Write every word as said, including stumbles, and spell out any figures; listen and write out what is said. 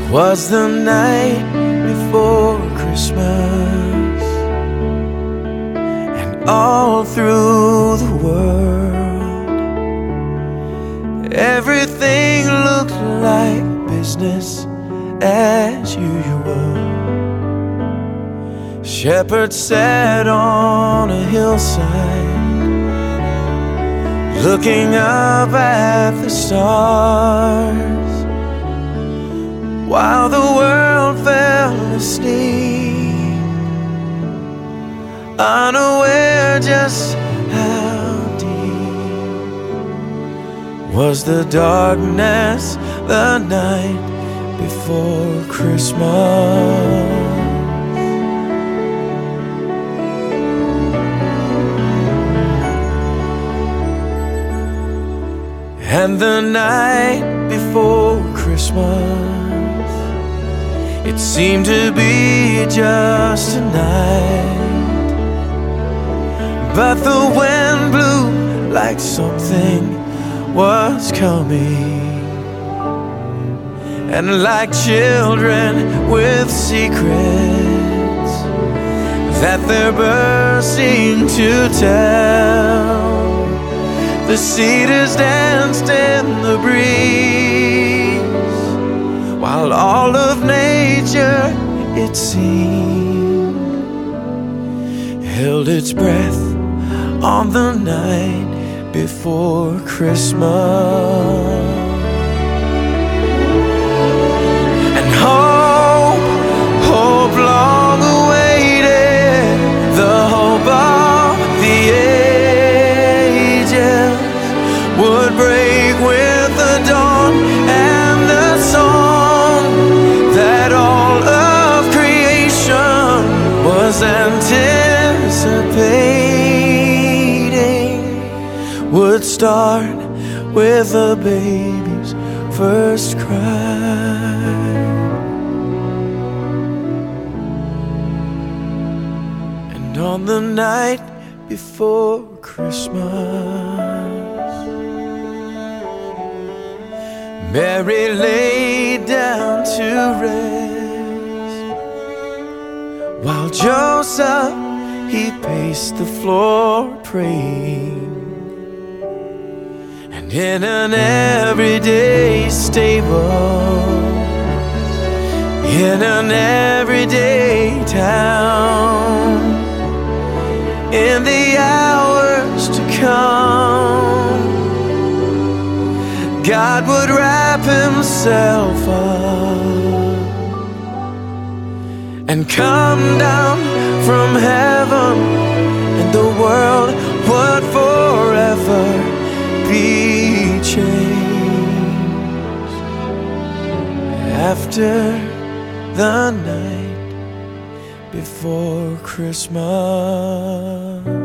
Was the night before Christmas, and all through the world everything looked like business as usual. Shepherds sat on a hillside, looking up at the stars, while the world fell asleep, unaware just how deep was the darkness the night before Christmas. And the night before Christmas, it seemed to be just a night, but the wind blew like something was coming, and like children with secrets that they're bursting to tell, the cedars danced in the breeze, while all of nature, it seemed, held its breath on the night before Christmas. And hope, hope long awaited, the hope of the ages, would break with the dawn, and the song that all of creation was anticipating would start with a baby's first cry. And on the night before Christmas, Mary lay down to rest, while Joseph, he paced the floor praying. And in an everyday stable, in an everyday town, in the hours to come, God would wrap himself up and come down from heaven, and the world would forever be changed after the night before Christmas.